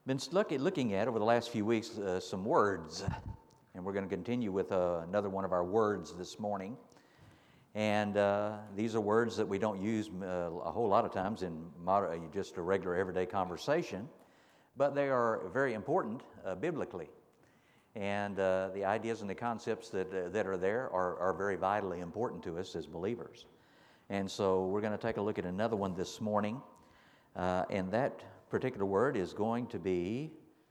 Been looking at over the last few weeks some words, and we're going to continue with another one of our words this morning. And these are words that we don't use a whole lot of times in just a regular everyday conversation, but they are very important biblically. And the ideas and the concepts that are there are very vitally important to us as believers. And so we're going to take a look at another one this morning, and that particular word is going to be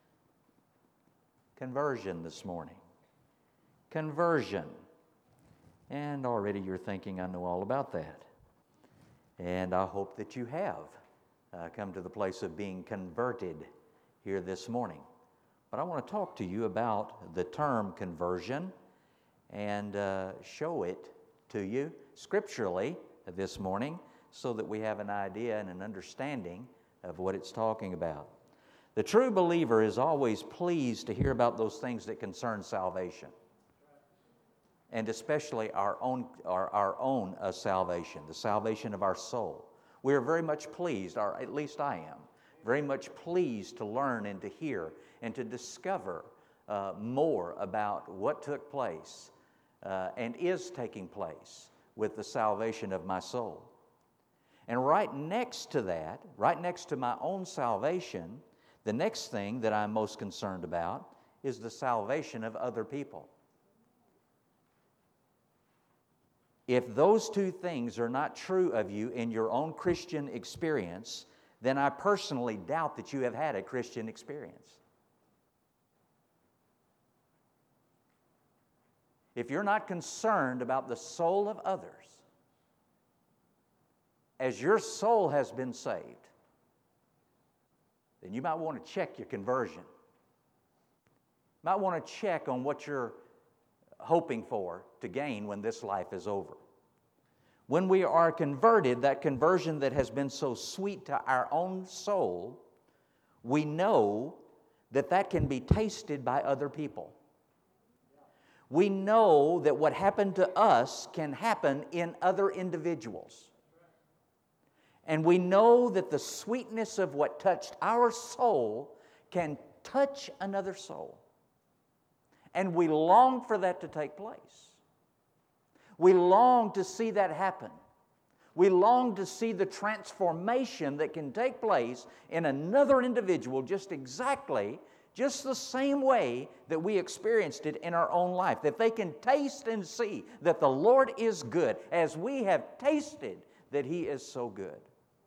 conversion this morning. Conversion. And already you're thinking, I know all about that. And I hope that you have come to the place of being converted here this morning. But I want to talk to you about the term conversion and show it to you scripturally this morning so that we have an idea and an understanding of what it's talking about. The true believer is always pleased to hear about those things that concern salvation, and especially our own salvation, the salvation of our soul. We are very much pleased, or at least I am, very much pleased to learn and to hear and to discover more about what took place and is taking place with the salvation of my soul. And right next to that, right next to my own salvation, the next thing that I'm most concerned about is the salvation of other people. If those two things are not true of you in your own Christian experience, then I personally doubt that you have had a Christian experience. If you're not concerned about the soul of others, as your soul has been saved, then you might want to check your conversion. You might want to check on what you're hoping for to gain when this life is over. When we are converted, that conversion that has been so sweet to our own soul, we know that that can be tasted by other people. We know that what happened to us can happen in other individuals. And we know that the sweetness of what touched our soul can touch another soul. And we long for that to take place. We long to see that happen. We long to see the transformation that can take place in another individual just the same way that we experienced it in our own life. That they can taste and see that the Lord is good as we have tasted that He is so good.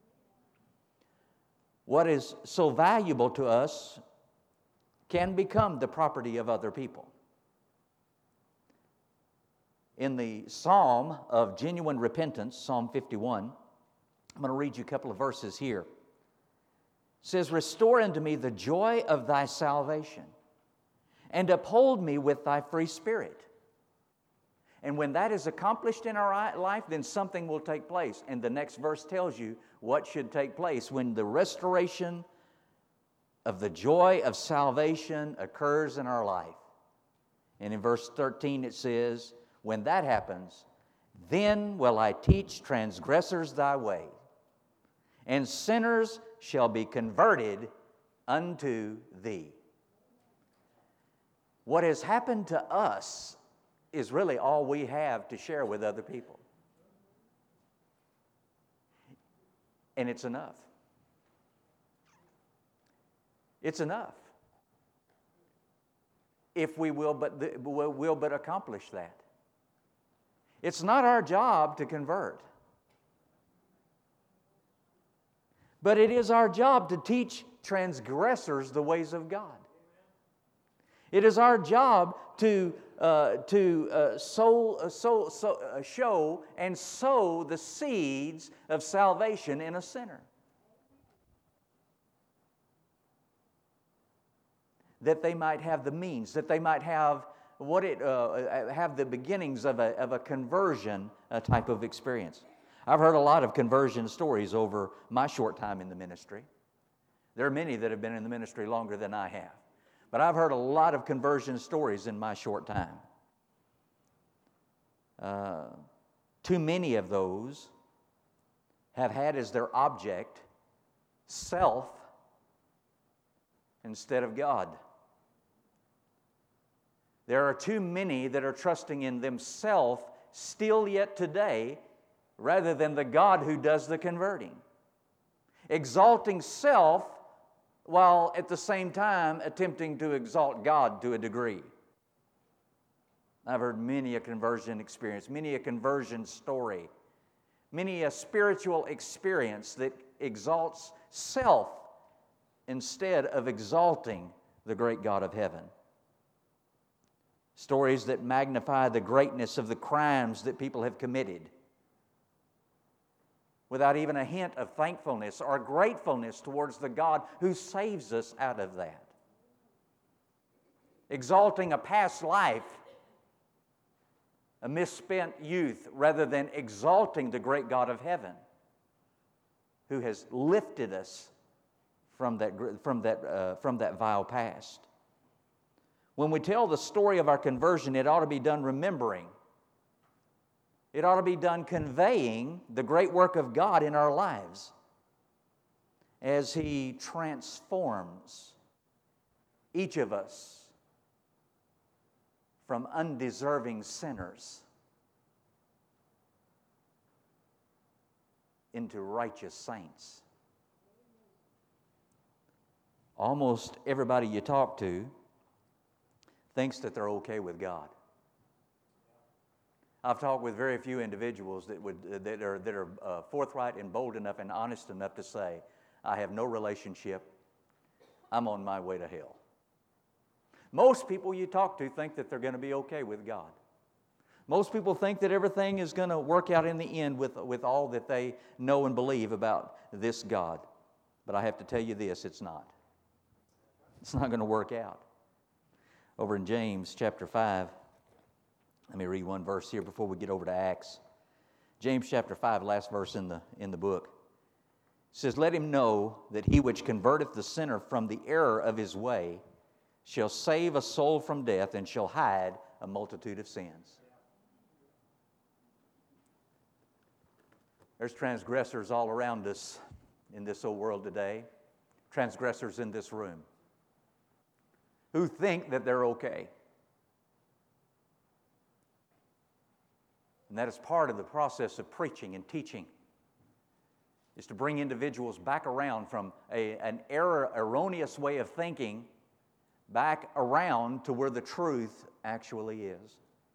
What is so valuable to us can become the property of other people. In the Psalm of Genuine Repentance, Psalm 51, I'm going to read you a couple of verses here. It says, "Restore unto me the joy of thy salvation, and uphold me with thy free spirit." And when that is accomplished in our life, then something will take place. And the next verse tells you what should take place when the restoration of the joy of salvation occurs in our life. And in verse 13 it says, "When that happens, then will I teach transgressors thy way, and sinners shall be converted unto thee." What has happened to us is really all we have to share with other people. And it's enough. It's enough. If we will but accomplish that. It's not our job to convert. But it is our job to teach transgressors the ways of God. It is our job to show and sow the seeds of salvation in a sinner. That they might have the means, that they might have have the beginnings of a conversion type of experience. I've heard a lot of conversion stories over my short time in the ministry. There are many that have been in the ministry longer than I have. But I've heard a lot of conversion stories in my short time. Too many of those have had as their object self instead of God. There are too many that are trusting in themselves still yet today rather than the God who does the converting. Exalting self while at the same time attempting to exalt God to a degree. I've heard many a conversion experience, many a conversion story, many a spiritual experience that exalts self instead of exalting the great God of heaven. Stories that magnify the greatness of the crimes that people have committed without even a hint of thankfulness or gratefulness towards the God who saves us out of that. Exalting a past life, a misspent youth, rather than exalting the great God of heaven who has lifted us from that vile past. When we tell the story of our conversion, it ought to be done remembering. It ought to be done conveying the great work of God in our lives as He transforms each of us from undeserving sinners into righteous saints. Almost everybody you talk to thinks that they're okay with God. I've talked with very few individuals that are forthright and bold enough and honest enough to say, I have no relationship. I'm on my way to hell. Most people you talk to think that they're going to be okay with God. Most people think that everything is going to work out in the end with all that they know and believe about this God. But I have to tell you this, it's not. It's not going to work out. Over in James chapter 5, let me read one verse here before we get over to Acts. James chapter 5, last verse in the book. It says, let him know that he which converteth the sinner from the error of his way shall save a soul from death and shall hide a multitude of sins. There's transgressors all around us in this old world today. Transgressors in this room who think that they're okay. And that is part of the process of preaching and teaching, is to bring individuals back around from an erroneous way of thinking back around to where the truth actually is.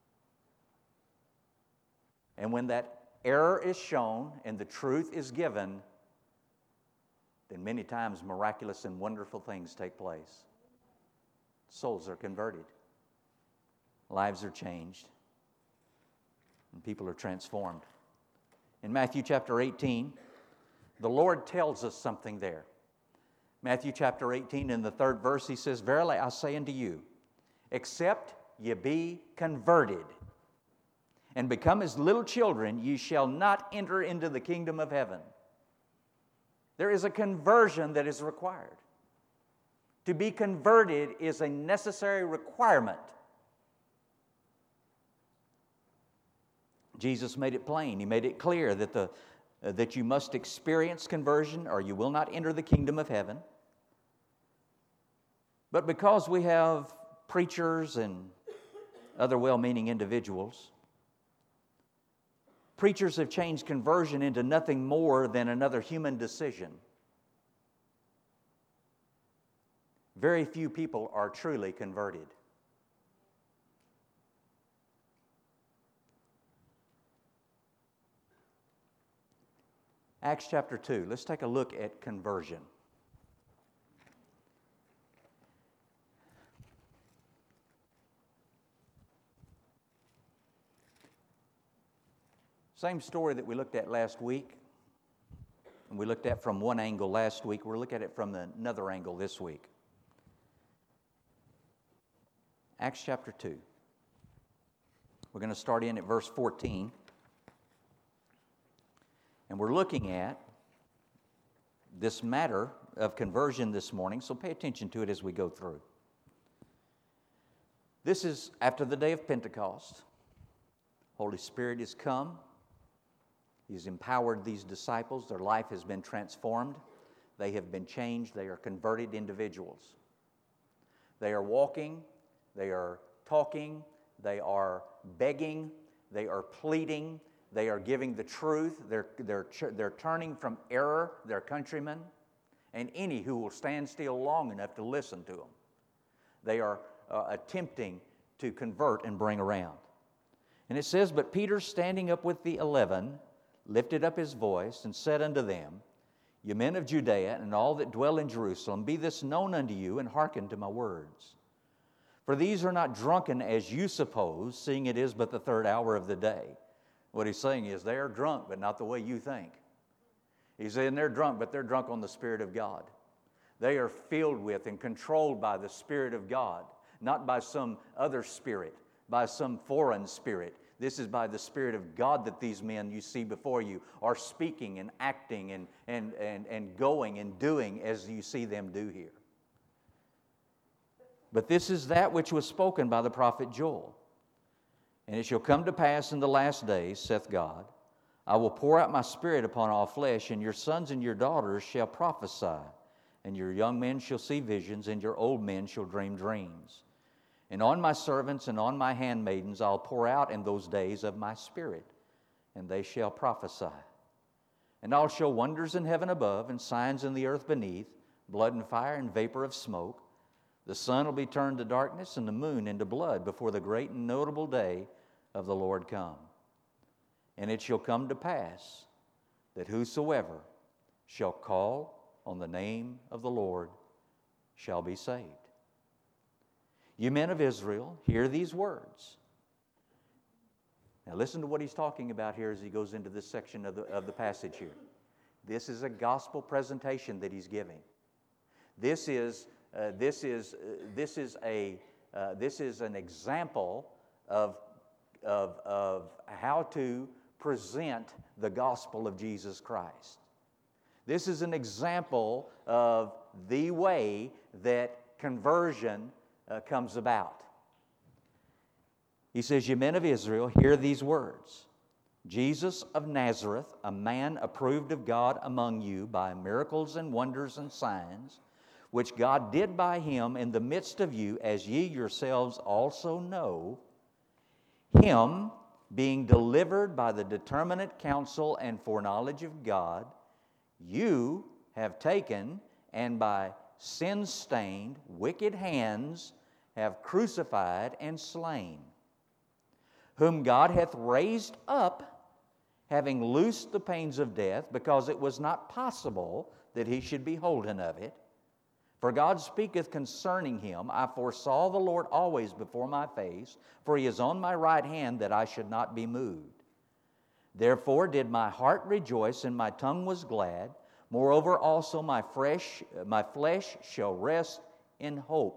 And when that error is shown and the truth is given, then many times miraculous and wonderful things take place. Souls are converted. Lives are changed. And people are transformed. In Matthew chapter 18, the Lord tells us something there. Matthew chapter 18, in the 3rd verse, He says, verily I say unto you, except ye be converted and become as little children, ye shall not enter into the kingdom of heaven. There is a conversion that is required. To be converted is a necessary requirement. Jesus made it plain. He made it clear that you must experience conversion or you will not enter the kingdom of heaven. But because we have preachers and other well-meaning individuals, preachers have changed conversion into nothing more than another human decision. Very few people are truly converted. Acts chapter 2, let's take a look at conversion. Same story that we looked at last week, and we looked at from one angle last week. We're looking at it from another angle this week. Acts chapter 2. We're going to start in at verse 14. And we're looking at this matter of conversion this morning, so pay attention to it as we go through. This is after the day of Pentecost. Holy Spirit has come. He's empowered these disciples. Their life has been transformed. They have been changed. They are converted individuals. They are walking, they are talking, they are begging, they are pleading, they are giving the truth, they're turning from error, their countrymen, and any who will stand still long enough to listen to them. They are attempting to convert and bring around. And it says, "But Peter, standing up with the 11, lifted up his voice and said unto them, Ye men of Judea and all that dwell in Jerusalem, be this known unto you, and hearken to my words. For these are not drunken as you suppose, seeing it is but the third hour of the day." What he's saying is they are drunk, but not the way you think. He's saying they're drunk, but they're drunk on the Spirit of God. They are filled with and controlled by the Spirit of God, not by some other spirit, by some foreign spirit. This is by the Spirit of God that these men you see before you are speaking and acting and going and doing as you see them do here. "But this is that which was spoken by the prophet Joel. And it shall come to pass in the last days, saith God, I will pour out my Spirit upon all flesh, and your sons and your daughters shall prophesy, and your young men shall see visions, and your old men shall dream dreams. And on my servants and on my handmaidens I'll pour out in those days of my Spirit, and they shall prophesy. And I'll show wonders in heaven above, and signs in the earth beneath, blood and fire and vapor of smoke. The sun will be turned to darkness, and the moon into blood, before the great and notable day of the Lord come. And it shall come to pass that whosoever shall call on the name of the Lord shall be saved. You men of Israel, hear these words." Now listen to what he's talking about here as he goes into this section of the passage here. This is a gospel presentation that he's giving. This is an example of how to present the gospel of Jesus Christ. This is an example of the way that conversion comes about. He says, "You men of Israel, hear these words. Jesus of Nazareth, a man approved of God among you by miracles and wonders and signs, which God did by him in the midst of you, as ye yourselves also know, him being delivered by the determinate counsel and foreknowledge of God, you have taken, and by sin-stained, wicked hands have crucified and slain, whom God hath raised up, having loosed the pains of death, because it was not possible that he should be holden of it. For God speaketh concerning him, I foresaw the Lord always before my face, for he is on my right hand, that I should not be moved. Therefore did my heart rejoice, and my tongue was glad. Moreover also my flesh shall rest in hope.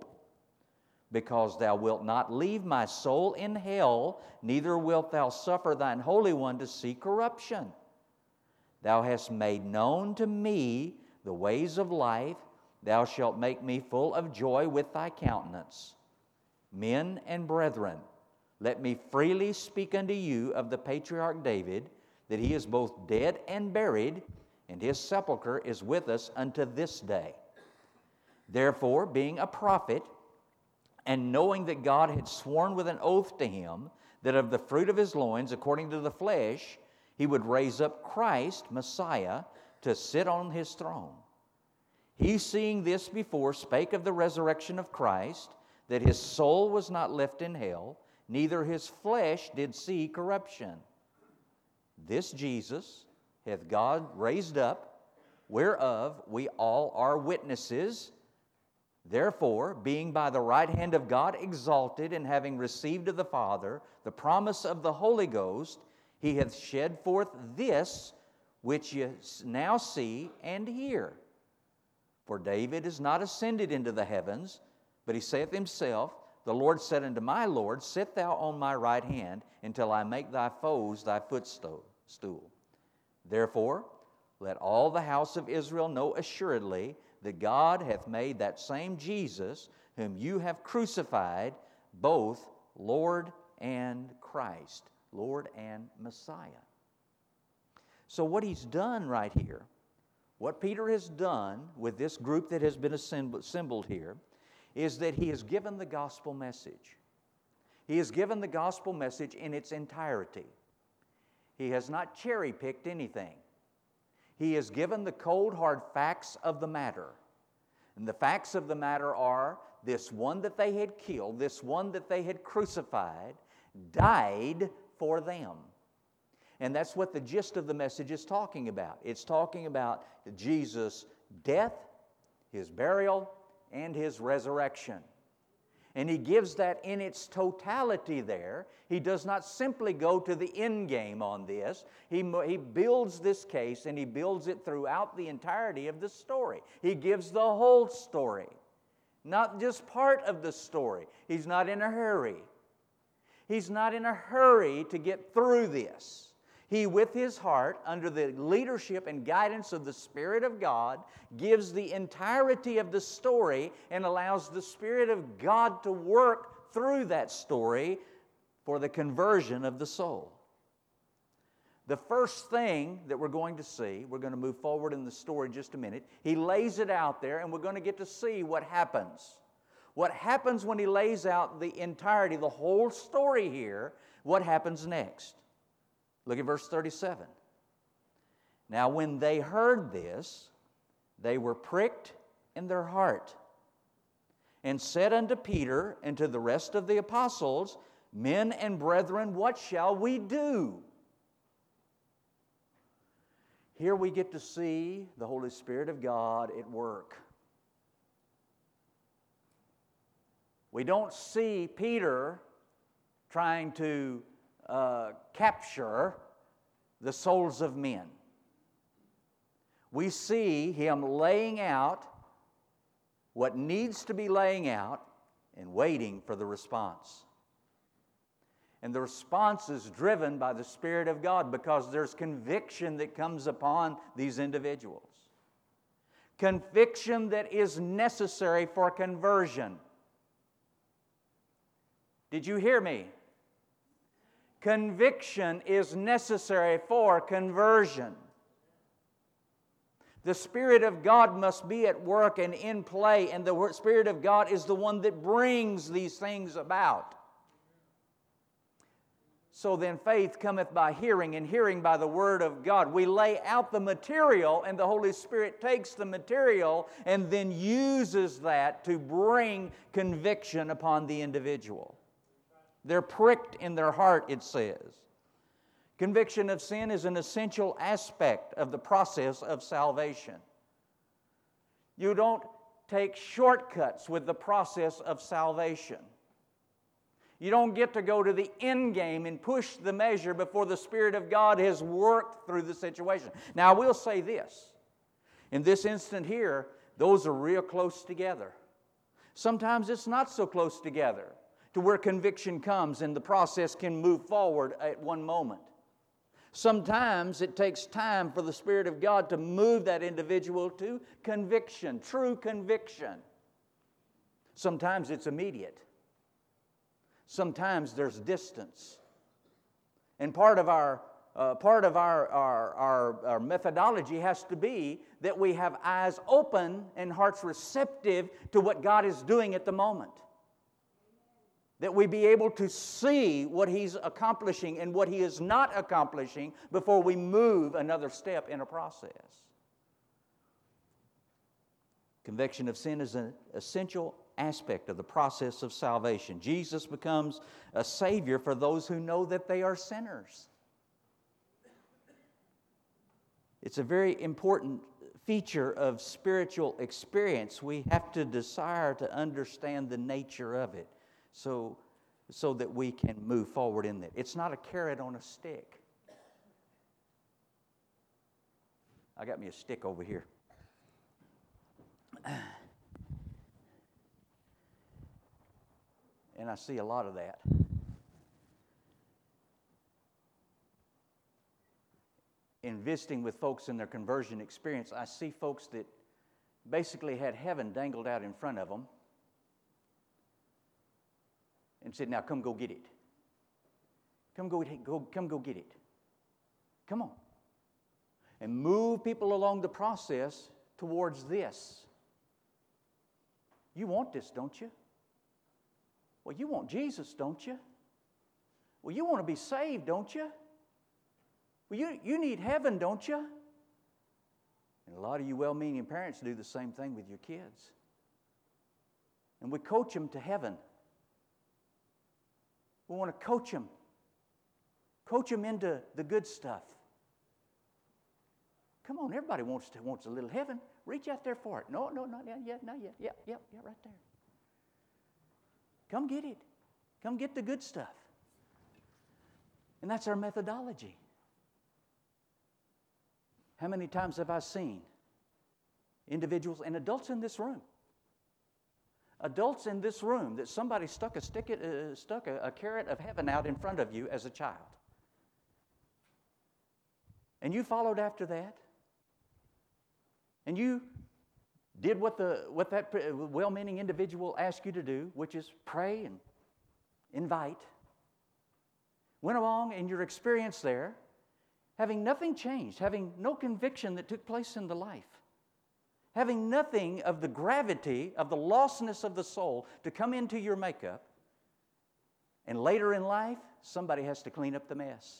Because thou wilt not leave my soul in hell, neither wilt thou suffer thine Holy One to see corruption. Thou hast made known to me the ways of life. Thou shalt make me full of joy with thy countenance. Men and brethren, let me freely speak unto you of the patriarch David, that he is both dead and buried, and his sepulchre is with us unto this day. Therefore, being a prophet, and knowing that God had sworn with an oath to him, that of the fruit of his loins, according to the flesh, he would raise up Christ, Messiah, to sit on his throne. He, seeing this before, spake of the resurrection of Christ, that his soul was not left in hell, neither his flesh did see corruption. This Jesus hath God raised up, whereof we all are witnesses. Therefore, being by the right hand of God exalted, and having received of the Father the promise of the Holy Ghost, he hath shed forth this which ye now see and hear. For David is not ascended into the heavens, but he saith himself, The Lord said unto my Lord, Sit thou on my right hand, until I make thy foes thy footstool. Therefore, let all the house of Israel know assuredly that God hath made that same Jesus, whom you have crucified, both Lord and Christ, Lord and Messiah. So what he's done right here, what Peter has done with this group that has been assembled here, is that he has given the gospel message. He has given the gospel message in its entirety. He has not cherry-picked anything. He has given the cold, hard facts of the matter. And the facts of the matter are, this one that they had killed, this one that they had crucified, died for them. And that's what the gist of the message is talking about. It's talking about Jesus' death, His burial, and His resurrection. And he gives that in its totality there. He does not simply go to the end game on this. He builds this case, and he builds it throughout the entirety of the story. He gives the whole story, not just part of the story. He's not in a hurry. He's not in a hurry to get through this. He, with his heart, under the leadership and guidance of the Spirit of God, gives the entirety of the story and allows the Spirit of God to work through that story for the conversion of the soul. The first thing that we're going to see, we're going to move forward in the story in just a minute. He lays it out there, and we're going to get to see what happens. What happens when he lays out the entirety, the whole story here, what happens next? Look at verse 37. Now when they heard this, they were pricked in their heart, and said unto Peter and to the rest of the apostles, Men and brethren, what shall we do? Here we get to see the Holy Spirit of God at work. We don't see Peter trying to capture the souls of men. We see him laying out what needs to be laying out and waiting for the response. And the response is driven by the Spirit of God because there's conviction that comes upon these individuals. Conviction that is necessary for conversion. Did you hear me? Conviction is necessary for conversion. The Spirit of God must be at work and in play, and the Spirit of God is the one that brings these things about. So then faith cometh by hearing, and hearing by the Word of God. We lay out the material, and the Holy Spirit takes the material and then uses that to bring conviction upon the individual. They're pricked in their heart, it says. Conviction of sin is an essential aspect of the process of salvation. You don't take shortcuts with the process of salvation. You don't get to go to the end game and push the measure before the Spirit of God has worked through the situation. Now, I will say this. In this instant here, those are real close together. Sometimes it's not so close together to where conviction comes and the process can move forward at one moment. Sometimes it takes time for the Spirit of God to move that individual to conviction, true conviction. Sometimes it's immediate. Sometimes there's distance. And part of our methodology has to be that we have eyes open and hearts receptive to what God is doing at the moment. That we be able to see what He's accomplishing and what He is not accomplishing before we move another step in a process. Conviction of sin is an essential aspect of the process of salvation. Jesus becomes a Savior for those who know that they are sinners. It's a very important feature of spiritual experience. We have to desire to understand the nature of it so that we can move forward in it. It's not a carrot on a stick. I got me a stick over here. And I see a lot of that. In visiting with folks in their conversion experience, I see folks that basically had heaven dangled out in front of them and said, now come go get it. Come go get it. Come on. And move people along the process towards this. You want this, don't you? Well, you want Jesus, don't you? Well, you want to be saved, don't you? Well, you need heaven, don't you? And a lot of you well-meaning parents do the same thing with your kids. And we coach them to heaven. We want to coach them. Coach them into the good stuff. Come on, everybody wants a little heaven. Reach out there for it. No, not yet, not yet. Yeah, right there. Come get it. Come get the good stuff. And that's our methodology. How many times have I seen individuals and adults in this room? Adults in this room that somebody stuck a carrot of heaven out in front of you as a child. And you followed after that. And you did what that well-meaning individual asked you to do, which is pray and invite. Went along in your experience there, having nothing changed, having no conviction that took place in the life, having nothing of the gravity of the lostness of the soul to come into your makeup, and later in life, somebody has to clean up the mess.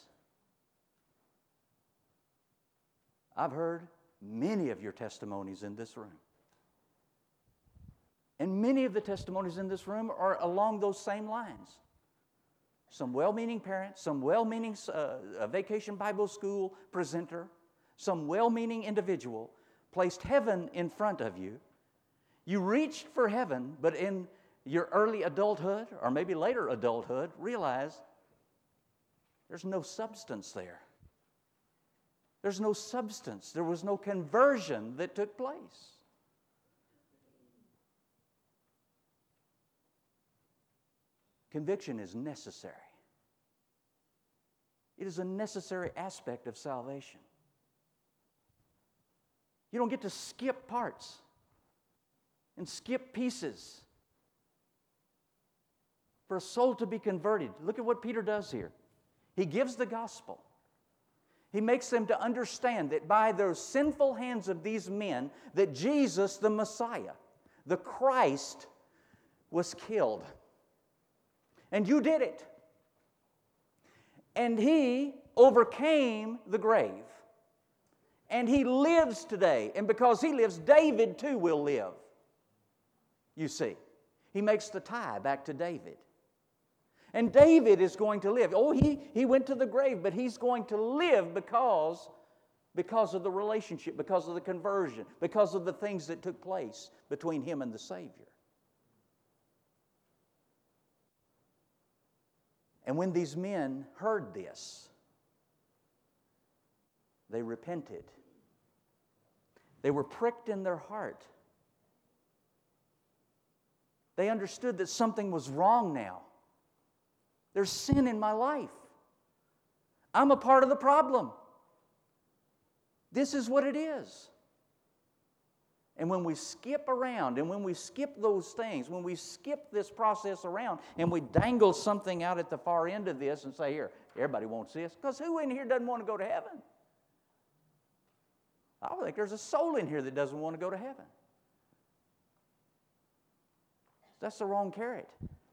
I've heard many of your testimonies in this room. And many of the testimonies in this room are along those same lines. Some well-meaning parents, some well-meaning vacation Bible school presenter, some well-meaning individual placed heaven in front of you. You reached for heaven, but in your early adulthood, or maybe later adulthood, realized there's no substance there. There's no substance. There was no conversion that took place. Conviction is necessary. It is a necessary aspect of salvation. You don't get to skip parts and skip pieces for a soul to be converted. Look at what Peter does here. He gives the gospel. He makes them to understand that by the sinful hands of these men, that Jesus, the Messiah, the Christ, was killed. And you did it. And He overcame the grave. And He lives today. And because He lives, David too will live. You see, He makes the tie back to David. And David is going to live. Oh, he went to the grave, but he's going to live because of the relationship, because of the conversion, because of the things that took place between him and the Savior. And when these men heard this, they repented. They were pricked in their heart. They understood that something was wrong now. There's sin in my life. I'm a part of the problem. This is what it is. And when we skip around, and when we skip those things, when we skip this process around, and we dangle something out at the far end of this and say, here, everybody wants this, because who in here doesn't want to go to heaven? I don't think there's a soul in here that doesn't want to go to heaven. That's the wrong carrot.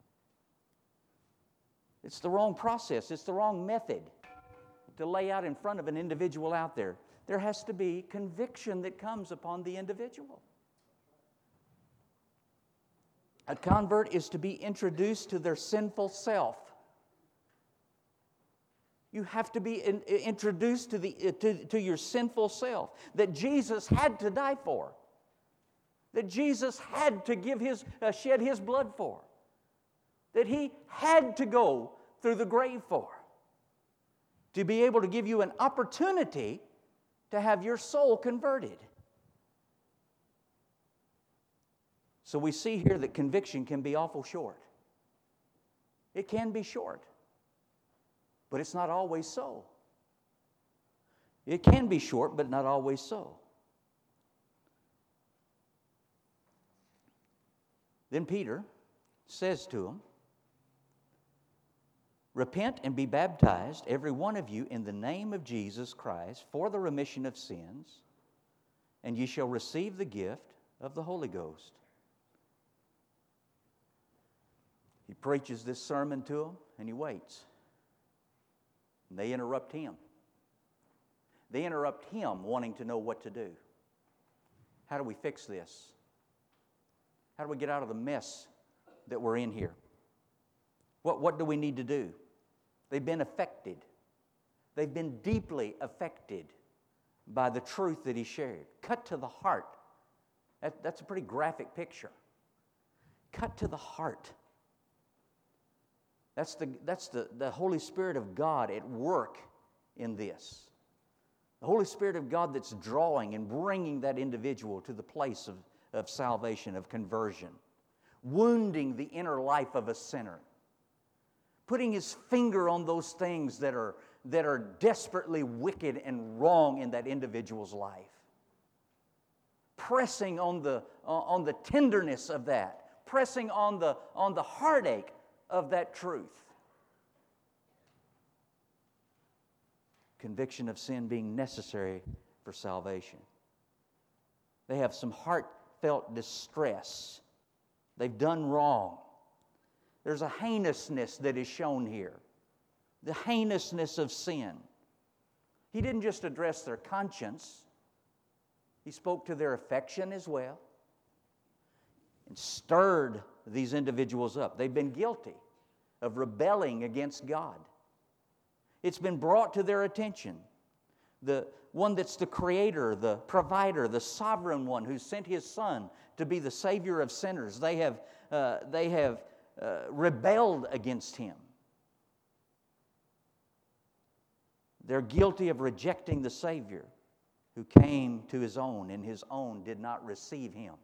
It's the wrong process. It's the wrong method to lay out in front of an individual out there. There has to be conviction that comes upon the individual. A convert is to be introduced to their sinful self. You have to be introduced to your sinful self that Jesus had to die for, that Jesus had to shed His blood for, that He had to go through the grave for, to be able to give you an opportunity to have your soul converted. So we see here that conviction can be awful short. It can be short, but it's not always so. It can be short, but not always so. Then Peter says to him, repent and be baptized, every one of you, in the name of Jesus Christ, for the remission of sins, and ye shall receive the gift of the Holy Ghost. preaches this sermon to them, and he waits. And they interrupt him. They interrupt him wanting to know what to do. How do we fix this? How do we get out of the mess that we're in here? What do we need to do? They've been affected. They've been deeply affected by the truth that he shared. Cut to the heart. That's a pretty graphic picture. Cut to the heart. That's the Holy Spirit of God at work in this. The Holy Spirit of God that's drawing and bringing that individual to the place of salvation, of conversion. Wounding the inner life of a sinner. Putting his finger on those things that are desperately wicked and wrong in that individual's life. Pressing on the tenderness of that. Pressing on the heartache of that truth. Conviction of sin being necessary for salvation. They have some heartfelt distress. They've done wrong. There's a heinousness that is shown here. The heinousness of sin. He didn't just address their conscience. He spoke to their affection as well. And stirred these individuals up. They've been guilty of rebelling against God. It's been brought to their attention. The one that's the creator, the provider, the sovereign one who sent his Son to be the Savior of sinners. They have rebelled against him. They're guilty of rejecting the Savior who came to his own, and his own did not receive him.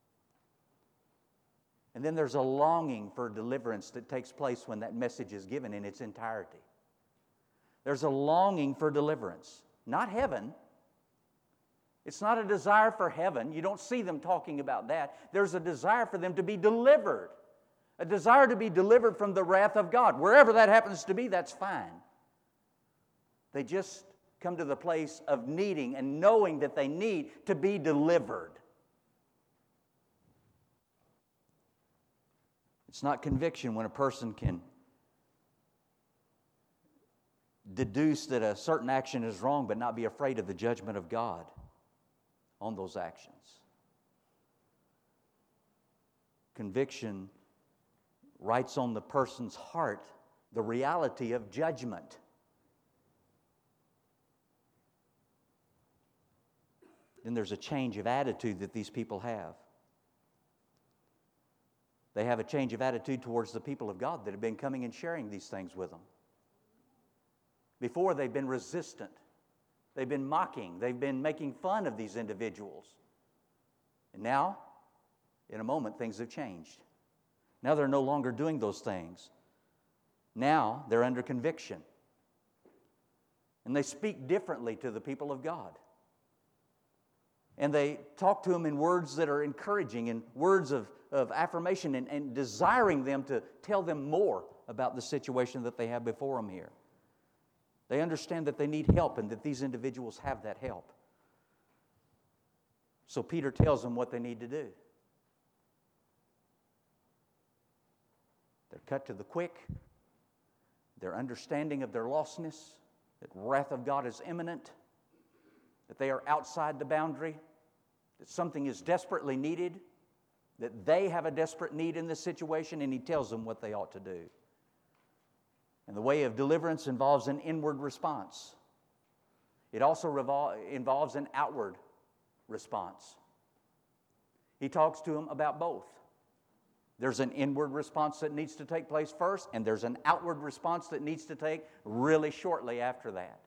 And then there's a longing for deliverance that takes place when that message is given in its entirety. There's a longing for deliverance. Not heaven. It's not a desire for heaven. You don't see them talking about that. There's a desire for them to be delivered. A desire to be delivered from the wrath of God. Wherever that happens to be, that's fine. They just come to the place of needing and knowing that they need to be delivered. It's not conviction when a person can deduce that a certain action is wrong but not be afraid of the judgment of God on those actions. Conviction writes on the person's heart the reality of judgment. Then there's a change of attitude that these people have. They have a change of attitude towards the people of God that have been coming and sharing these things with them. Before, they've been resistant. They've been mocking. They've been making fun of these individuals. And now, in a moment, things have changed. Now they're no longer doing those things. Now they're under conviction. And they speak differently to the people of God. And they talk to them in words that are encouraging and words of affirmation and desiring them to tell them more about the situation that they have before them here. They understand that they need help and that these individuals have that help. So Peter tells them what they need to do. They're cut to the quick. Their understanding of their lostness, that wrath of God is imminent, that they are outside the boundary, that something is desperately needed, that they have a desperate need in this situation, and he tells them what they ought to do. And the way of deliverance involves an inward response. It also involves an outward response. He talks to them about both. There's an inward response that needs to take place first, and there's an outward response that needs to take really shortly after that.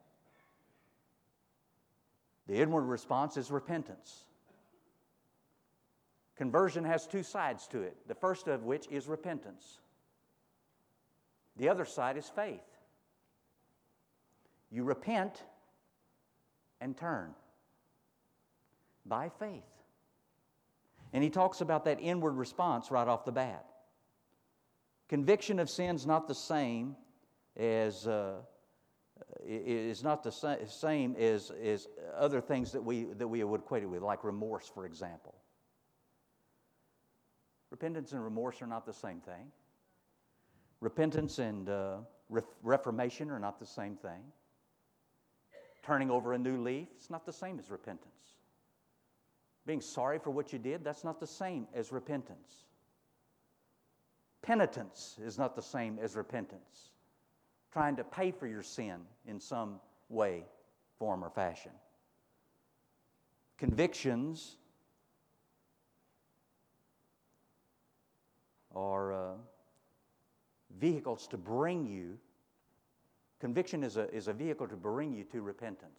The inward response is repentance. Conversion has two sides to it, the first of which is repentance. The other side is faith. You repent and turn by faith. And he talks about that inward response right off the bat. Conviction of sin is not the same as other things that we would equate it with, like remorse, for example. Repentance and remorse are not the same thing. Repentance and reformation are not the same thing. Turning over a new leaf, it's not the same as repentance. Being sorry for what you did, that's not the same as repentance. Penitence is not the same as repentance. Trying to pay for your sin in some way, form, or fashion. Convictions are vehicles to bring you. Conviction is a vehicle to bring you to repentance.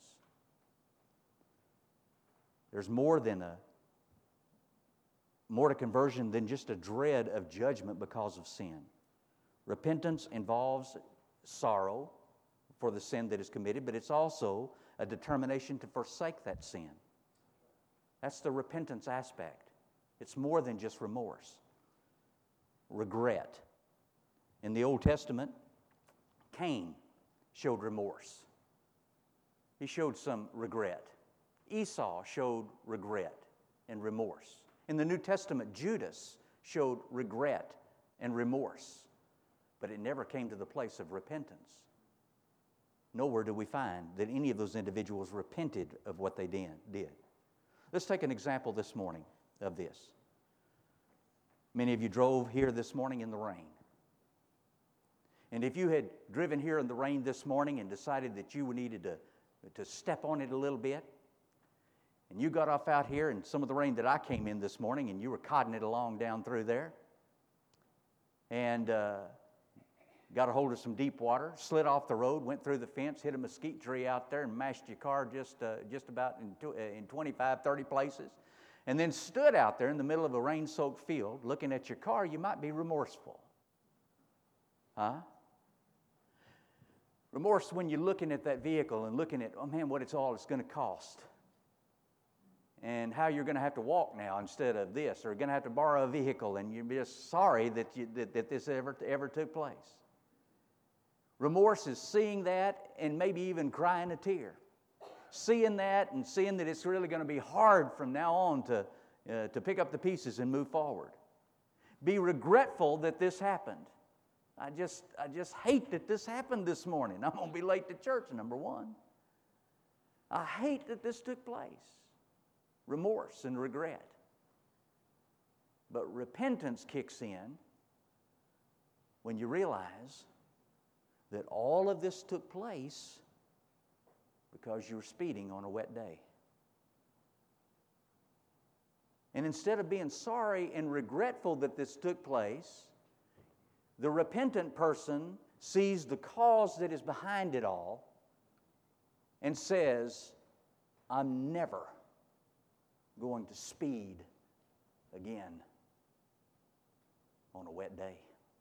There's more to conversion than just a dread of judgment because of sin. Repentance involves sorrow for the sin that is committed, but it's also a determination to forsake that sin. That's the repentance aspect. It's more than just remorse. Regret. In the Old Testament, Cain showed remorse. He showed some regret. Esau showed regret and remorse. In the New Testament, Judas showed regret and remorse, but it never came to the place of repentance. Nowhere do we find that any of those individuals repented of what they did. Let's take an example this morning of this. Many of you drove here this morning in the rain. And if you had driven here in the rain this morning and decided that you needed to step on it a little bit, and you got off out here in some of the rain that I came in this morning, and you were codding it along down through there, and got a hold of some deep water, slid off the road, went through the fence, hit a mesquite tree out there, and mashed your car just about in 25, 30 places, and then stood out there in the middle of a rain-soaked field looking at your car, you might be remorseful. Huh? Remorse when you're looking at that vehicle and looking at, oh man, what it's going to cost. And how you're going to have to walk now instead of this, or you're going to have to borrow a vehicle, and you're just sorry that this ever took place. Remorse is seeing that and maybe even crying a tear. Seeing that and seeing that it's really going to be hard from now on to pick up the pieces and move forward. Be regretful that this happened. I just hate that this happened this morning. I'm going to be late to church, number one. I hate that this took place. Remorse and regret. But repentance kicks in when you realize that all of this took place because you were speeding on a wet day. And instead of being sorry and regretful that this took place, the repentant person sees the cause that is behind it all and says, I'm never going to speed again on a wet day.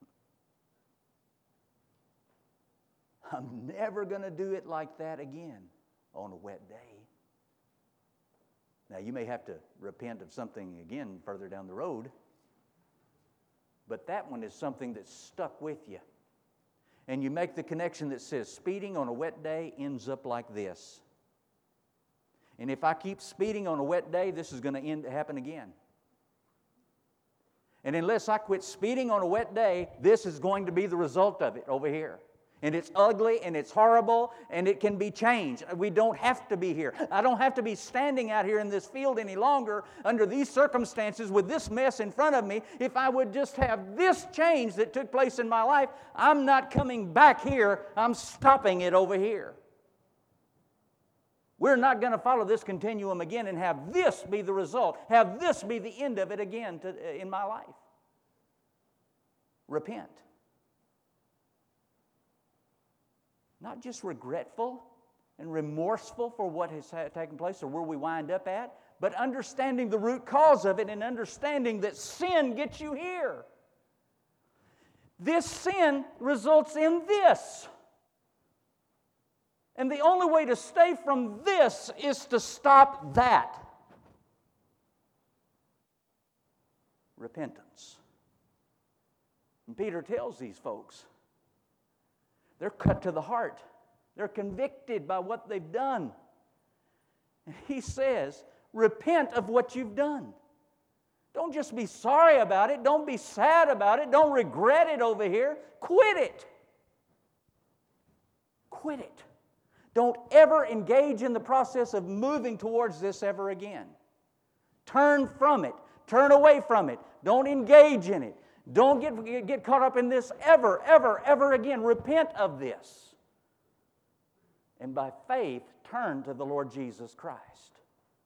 I'm never going to do it like that again on a wet day. Now, you may have to repent of something again further down the road, but that one is something that's stuck with you. And you make the connection that says speeding on a wet day ends up like this. And if I keep speeding on a wet day, this is going to happen again. And unless I quit speeding on a wet day, this is going to be the result of it over here. And it's ugly and it's horrible and it can be changed. We don't have to be here. I don't have to be standing out here in this field any longer under these circumstances with this mess in front of me. If I would just have this change that took place in my life, I'm not coming back here. I'm stopping it over here. We're not going to follow this continuum again and have this be the result, have this be the end of it again in my life. Repent. Not just regretful and remorseful for what has taken place or where we wind up at, but understanding the root cause of it and understanding that sin gets you here. This sin results in this. And the only way to stay from this is to stop that. Repentance. And Peter tells these folks, they're cut to the heart. They're convicted by what they've done. And he says, repent of what you've done. Don't just be sorry about it. Don't be sad about it. Don't regret it over here. Quit it. Quit it. Don't ever engage in the process of moving towards this ever again. Turn from it. Turn away from it. Don't engage in it. Don't get caught up in this ever, ever, ever again. Repent of this. And by faith, turn to the Lord Jesus Christ.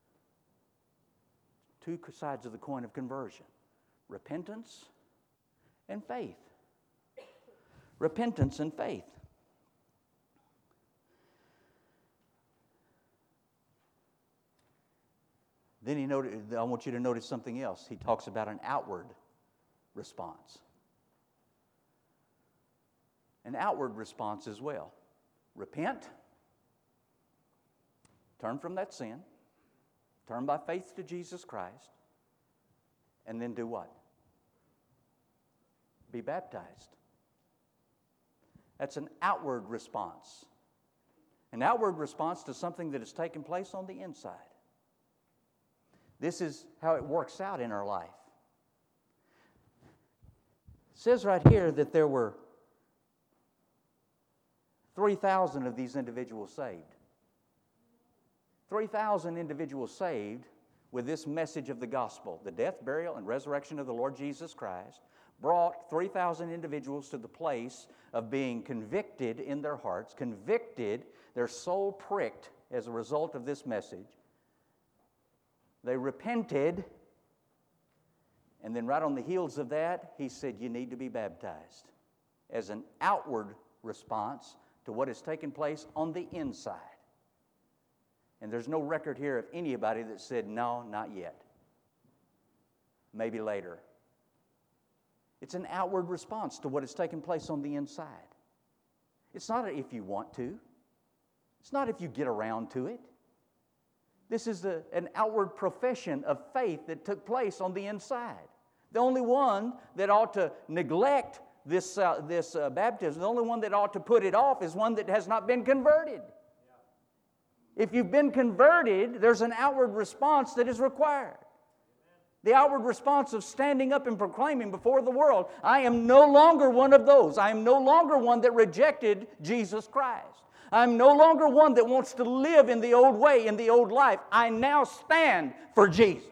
Two sides of the coin of conversion. Repentance and faith. Repentance and faith. Then I want you to notice something else. He talks about an outward response. An outward response as well. Repent. Turn from that sin. Turn by faith to Jesus Christ. And then do what? Be baptized. That's an outward response. An outward response to something that has taken place on the inside. This is how it works out in our life. It says right here that there were 3,000 of these individuals saved. 3,000 individuals saved with this message of the gospel. The death, burial, and resurrection of the Lord Jesus Christ brought 3,000 individuals to the place of being convicted in their hearts, convicted, their soul pricked as a result of this message. They repented, and then right on the heels of that, he said, you need to be baptized as an outward response to what has taken place on the inside. And there's no record here of anybody that said, no, not yet. Maybe later. It's an outward response to what has taken place on the inside. It's not if you want to. It's not if you get around to it. This is an outward profession of faith that took place on the inside. The only one that ought to neglect this baptism, the only one that ought to put it off is one that has not been converted. If you've been converted, there's an outward response that is required. The outward response of standing up and proclaiming before the world, I am no longer one of those. I am no longer one that rejected Jesus Christ. I'm no longer one that wants to live in the old way, in the old life. I now stand for Jesus.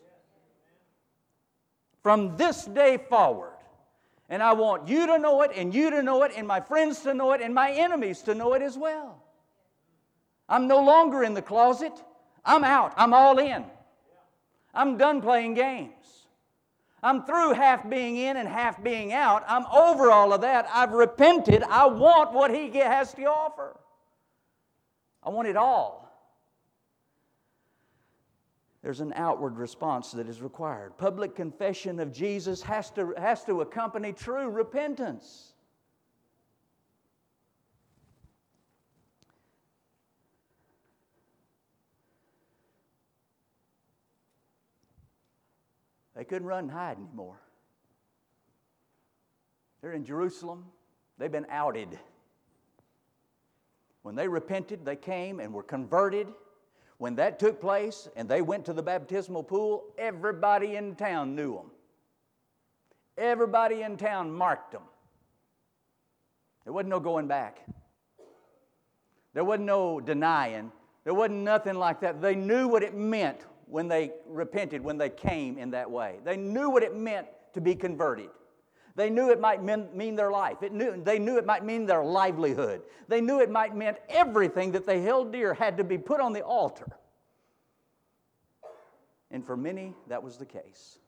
From this day forward. And I want you to know it, and you to know it, and my friends to know it, and my enemies to know it as well. I'm no longer in the closet. I'm out. I'm all in. I'm done playing games. I'm through half being in and half being out. I'm over all of that. I've repented. I want what He has to offer. I want it all. There's an outward response that is required. Public confession of Jesus has to accompany true repentance. They couldn't run and hide anymore. They're in Jerusalem. They've been outed. When they repented, they came and were converted. When that took place and they went to the baptismal pool, everybody in town knew them. Everybody in town marked them. There wasn't no going back. There wasn't no denying. There wasn't nothing like that. They knew what it meant when they repented, when they came in that way. They knew what it meant to be converted. They knew it might mean their life. They knew it might mean their livelihood. They knew it might mean everything that they held dear had to be put on the altar. And for many, that was the case.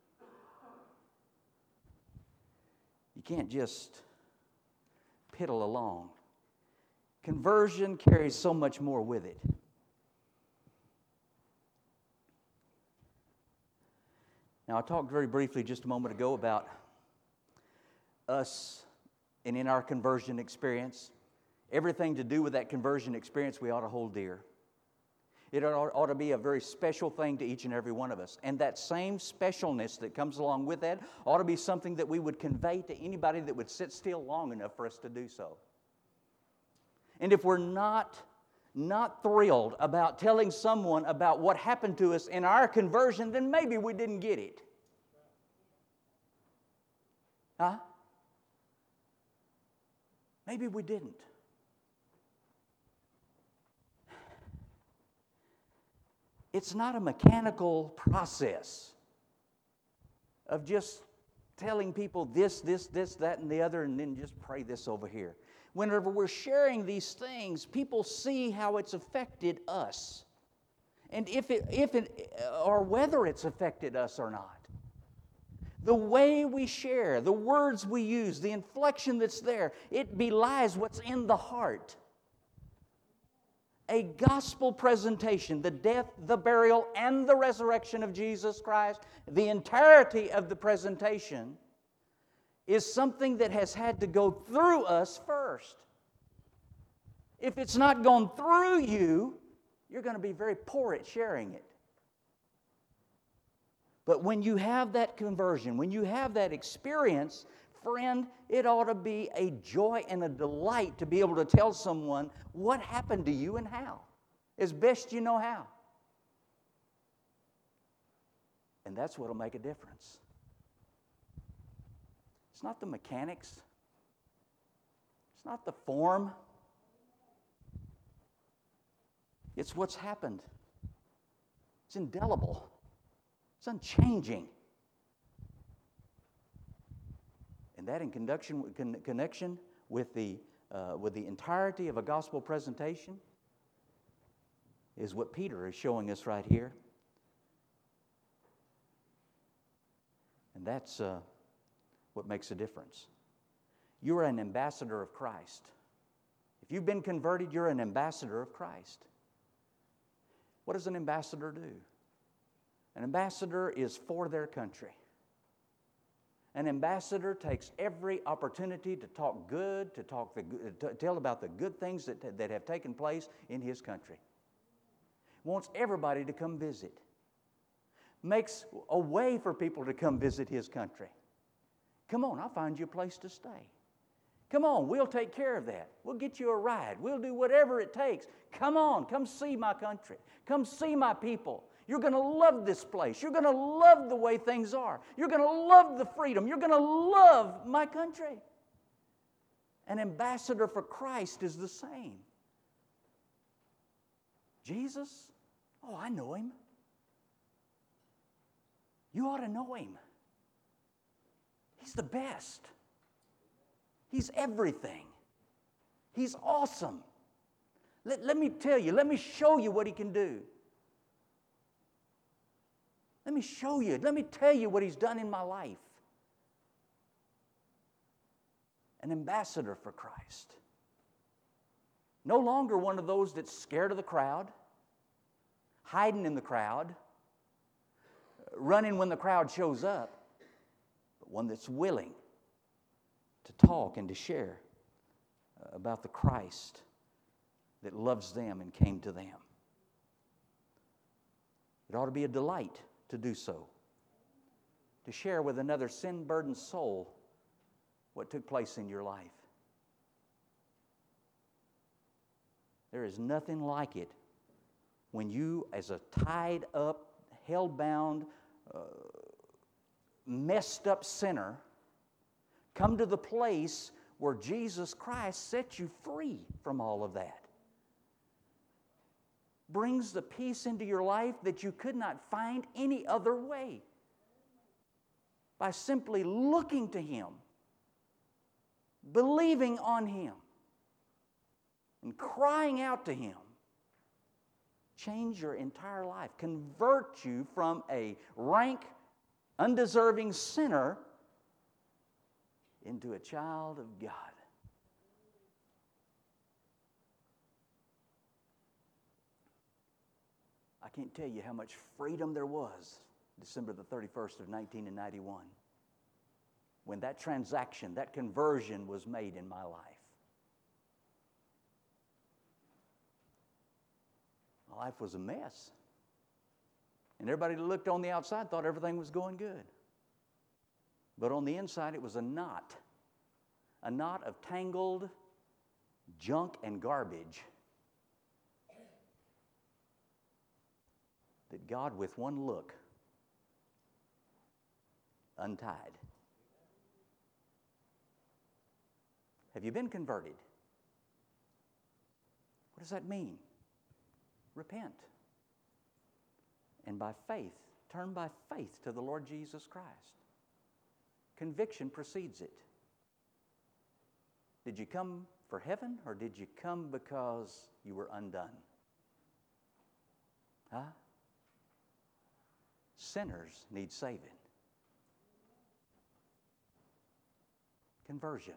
You can't just piddle along. Conversion carries so much more with it. Now, I talked very briefly just a moment ago about us and in our conversion experience. Everything to do with that conversion experience we ought to hold dear. It ought to be a very special thing to each and every one of us. And that same specialness that comes along with that ought to be something that we would convey to anybody that would sit still long enough for us to do so. And if we're not thrilled about telling someone about what happened to us in our conversion, then maybe we didn't get it. Huh? Maybe we didn't. It's not a mechanical process of just telling people this, that, and the other, and then just pray this over here. Whenever we're sharing these things, people see how it's affected us. And or whether it's affected us or not. The way we share, the words we use, the inflection that's there, it belies what's in the heart. A gospel presentation, the death, the burial, and the resurrection of Jesus Christ, the entirety of the presentation is something that has had to go through us first. If it's not gone through you, you're going to be very poor at sharing it. But when you have that conversion, when you have that experience, friend, it ought to be a joy and a delight to be able to tell someone what happened to you and how, as best you know how. And that's what will make a difference. It's not the mechanics. It's not the form. It's what's happened. It's indelible. It's unchanging. And that in connection with the entirety of a gospel presentation is what Peter is showing us right here. And that's what makes a difference. You're an ambassador of Christ. If you've been converted, you're an ambassador of Christ. What does an ambassador do? An ambassador is for their country. An ambassador takes every opportunity to talk good, to tell about the good things that have taken place in his country. Wants everybody to come visit. Makes a way for people to come visit his country. Come on, I'll find you a place to stay. Come on, we'll take care of that. We'll get you a ride. We'll do whatever it takes. Come on, come see my country. Come see my people. You're going to love this place. You're going to love the way things are. You're going to love the freedom. You're going to love my country. An ambassador for Christ is the same. Jesus? Oh, I know him. You ought to know him. He's the best. He's everything. He's awesome. Let me tell you, let me show you what he can do. Let me show you, let me tell you what he's done in my life. An ambassador for Christ. No longer one of those that's scared of the crowd, hiding in the crowd, running when the crowd shows up, but one that's willing to talk and to share about the Christ that loves them and came to them. It ought to be a delight to do so, to share with another sin-burdened soul what took place in your life. There is nothing like it when you, as a tied up, hell-bound, messed up sinner, come to the place where Jesus Christ sets you free from all of that. Brings the peace into your life that you could not find any other way. By simply looking to Him, believing on Him, and crying out to Him. Change your entire life. Convert you from a rank, undeserving sinner into a child of God. I can't tell you how much freedom there was December the 31st of 1991 when that transaction, that conversion was made in my life. My life was a mess. And everybody that looked on the outside thought everything was going good. But on the inside, it was a knot of tangled junk and garbage that God, with one look, untied. Have you been converted? What does that mean? Repent. And by faith, turn by faith to the Lord Jesus Christ. Conviction precedes it. Did you come for heaven, or did you come because you were undone? Huh? Sinners need saving. Conversion.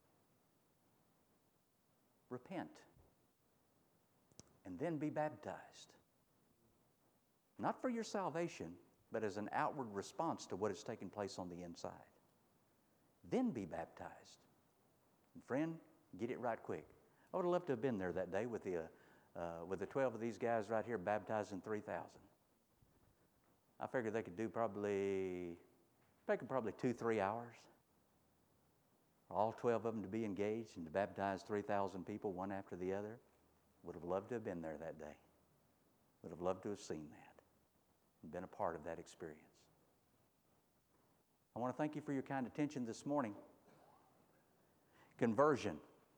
Repent. And then be baptized. Not for your salvation, but as an outward response to what has taken place on the inside. Then be baptized. And friend, get it right quick. I would have loved to have been there that day with the 12 of these guys right here baptizing 3,000. I figured they could do probably 2-3 hours. All 12 of them to be engaged and to baptize 3,000 people, one after the other. Would have loved to have been there that day. Would have loved to have seen that and been a part of that experience. I want to thank you for your kind attention this morning. Conversion.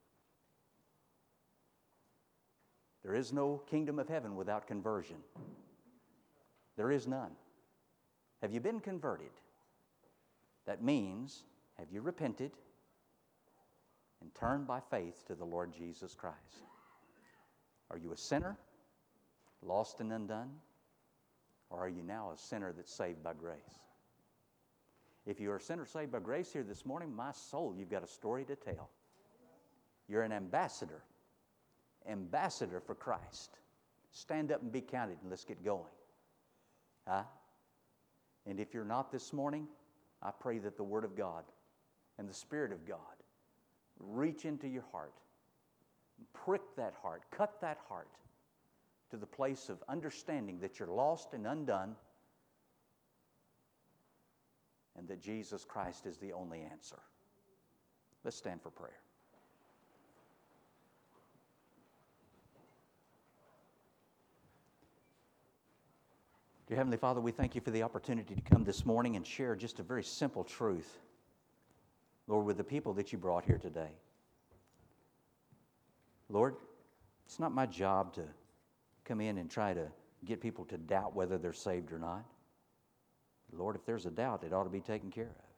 There is no kingdom of heaven without conversion. There is none. Have you been converted? That means, have you repented and turned by faith to the Lord Jesus Christ? Are you a sinner, lost and undone? Or are you now a sinner that's saved by grace? If you're a sinner saved by grace here this morning, my soul, you've got a story to tell. You're an ambassador for Christ. Stand up and be counted and let's get going. Huh? And if you're not this morning, I pray that the Word of God and the Spirit of God reach into your heart, prick that heart, cut that heart to the place of understanding that you're lost and undone and that Jesus Christ is the only answer. Let's stand for prayer. Dear Heavenly Father, we thank you for the opportunity to come this morning and share just a very simple truth, Lord, with the people that you brought here today. Lord, it's not my job to come in and try to get people to doubt whether they're saved or not. Lord, if there's a doubt, it ought to be taken care of.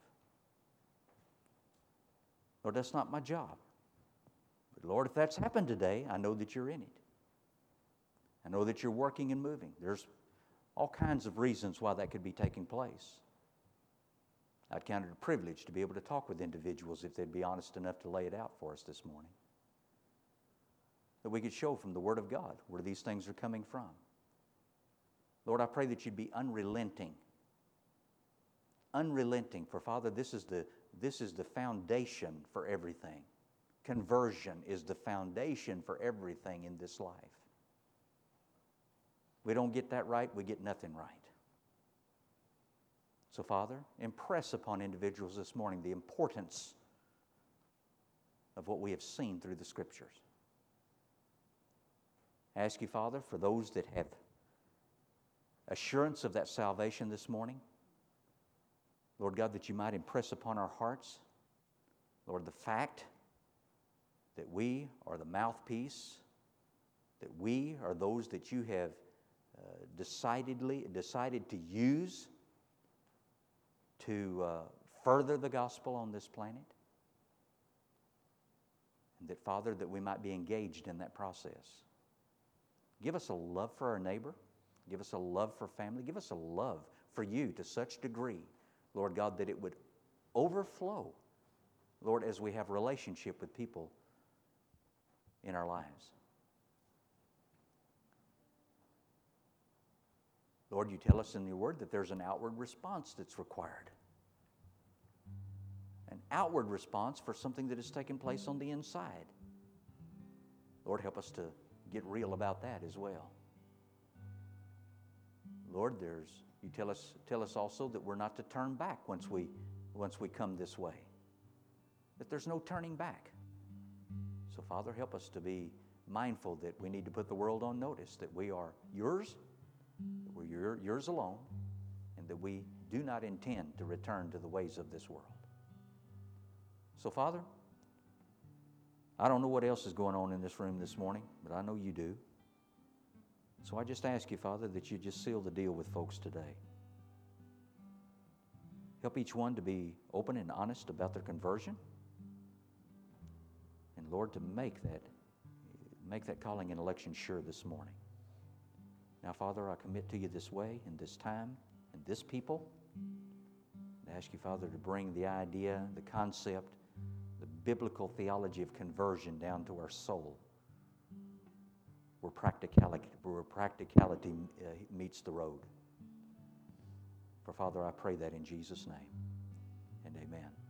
Lord, that's not my job. But Lord, if that's happened today, I know that you're in it. I know that you're working and moving. There's all kinds of reasons why that could be taking place. I'd count it a privilege to be able to talk with individuals if they'd be honest enough to lay it out for us this morning. That we could show from the Word of God where these things are coming from. Lord, I pray that you'd be unrelenting. Unrelenting. For Father, this is the foundation for everything. Conversion is the foundation for everything in this life. We don't get that right, we get nothing right. So, Father, impress upon individuals this morning the importance of what we have seen through the Scriptures. I ask you, Father, for those that have assurance of that salvation this morning, Lord God, that you might impress upon our hearts, Lord, the fact that we are the mouthpiece, that we are those that you have decided to use to further the gospel on this planet. And that, Father, that we might be engaged in that process. Give us a love for our neighbor. Give us a love for family. Give us a love for you to such degree, Lord God, that it would overflow, Lord, as we have relationship with people in our lives. Lord, you tell us in your word that there's an outward response that's required. An outward response for something that has taken place on the inside. Lord, help us to get real about that as well. Lord, you tell us also that we're not to turn back once we come this way. That there's no turning back. So, Father, help us to be mindful that we need to put the world on notice that we are yours, that we're yours alone, and that we do not intend to return to the ways of this world. So, Father, I don't know what else is going on in this room this morning, but I know you do. So I just ask you, Father, that you just seal the deal with folks today. Help each one to be open and honest about their conversion. And Lord, to make that calling and election sure this morning. Now, Father, I commit to you this way, in this time, and this people. I ask you, Father, to bring the idea, the concept, the biblical theology of conversion down to our soul, where practicality meets the road. For Father, I pray that in Jesus' name, and amen.